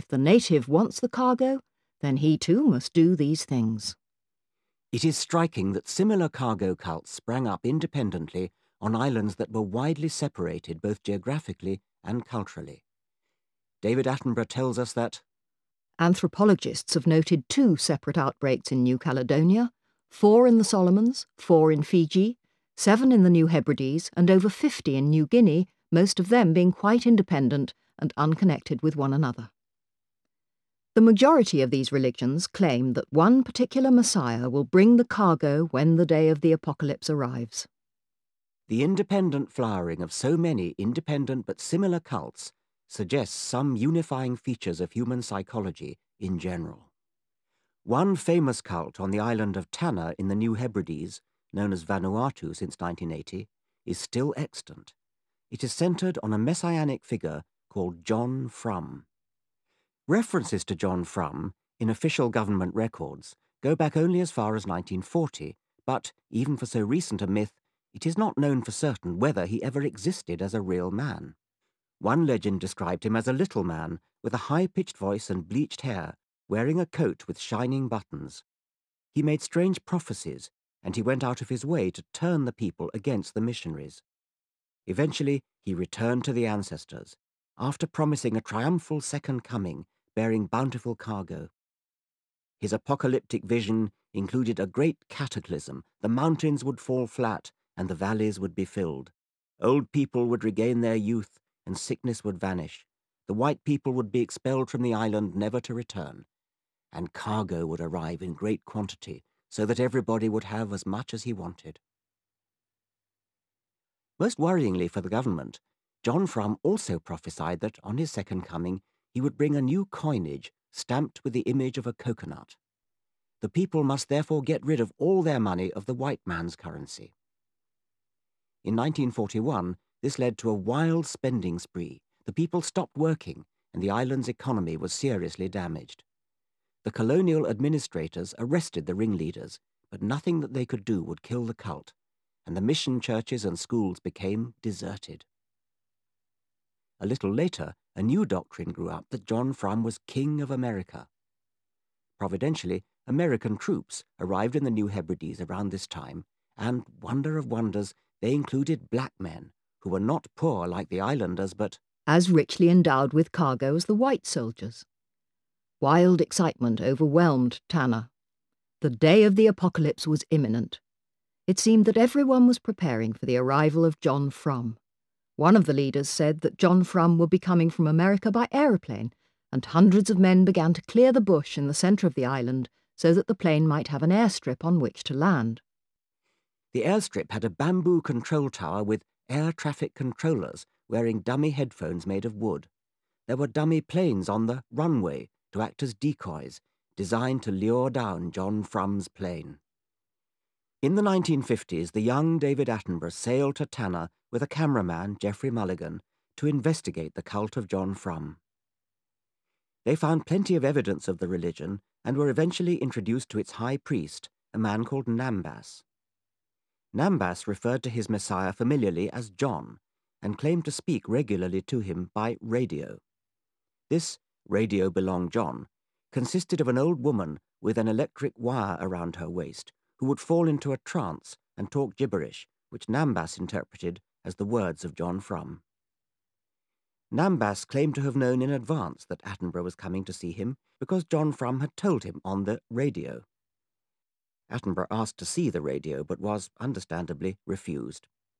If the native wants the cargo, then he too must do these things. It is striking that similar cargo cults sprang up independently on islands that were widely separated both geographically and culturally. David Attenborough tells us that Anthropologists have noted 2 separate outbreaks in New Caledonia, 4 in the Solomons, 4 in Fiji, 7 in the New Hebrides, and over 50 in New Guinea, most of them being quite independent and unconnected with one another. The majority of these religions claim that one particular Messiah will bring the cargo when the day of the apocalypse arrives. the independent flowering of so many independent but similar cults suggests some unifying features of human psychology in general. One famous cult on the island of Tanna in the New Hebrides, known as Vanuatu since 1980, is still extant. It is centered on a messianic figure called John Frum. References to John Frum in official government records go back only as far as 1940, but even for so recent a myth, it is not known for certain whether he ever existed as a real man. One legend described him as a little man with a high-pitched voice and bleached hair, wearing a coat with shining buttons. He made strange prophecies, and he went out of his way to turn the people against the missionaries. Eventually, he returned to the ancestors, after promising a triumphal second coming bearing bountiful cargo. His apocalyptic vision included a great cataclysm. The mountains would fall flat, and the valleys would be filled. Old people would regain their youth, and sickness would vanish. The white people would be expelled from the island, never to return. And cargo would arrive in great quantity, so that everybody would have as much as he wanted. Most worryingly for the government, John Frum also prophesied that on his second coming he would bring a new coinage stamped with the image of a coconut. The people must therefore get rid of all their money of the white man's currency. In 1941, this led to a wild spending spree. The people stopped working, and the island's economy was seriously damaged. The colonial administrators arrested the ringleaders, but nothing that they could do would kill the cult, and the mission churches and schools became deserted. A little later, a new doctrine grew up that John Frum was King of America. Providentially, American troops arrived in the New Hebrides around this time, and, wonder of wonders, they included black men, who were not poor like the islanders, but as richly endowed with cargo as the white soldiers. Wild excitement overwhelmed Tanna. The day of the apocalypse was imminent. It seemed that everyone was preparing for the arrival of John Frum. One of the leaders said that John Frum would be coming from America by aeroplane, and hundreds of men began to clear the bush in the centre of the island so that the plane might have an airstrip on which to land. the airstrip had a bamboo control tower with air traffic controllers wearing dummy headphones made of wood. There were dummy planes on the runway to act as decoys, designed to lure down John Frum's plane. In the 1950s, the young David Attenborough sailed to Tanna with a cameraman, Geoffrey Mulligan, to investigate the cult of John Frum. They found plenty of evidence of the religion and were eventually introduced to its high priest, a man called Nambas. Nambas referred to his Messiah familiarly as John and claimed to speak regularly to him by radio. This radio belonged John consisted of an old woman with an electric wire around her waist who would fall into a trance and talk gibberish, which Nambas interpreted as the words of John Frum. Nambas claimed to have known in advance that Attenborough was coming to see him because John Frum had told him on the radio. Attenborough asked to see the radio, but was, understandably, refused.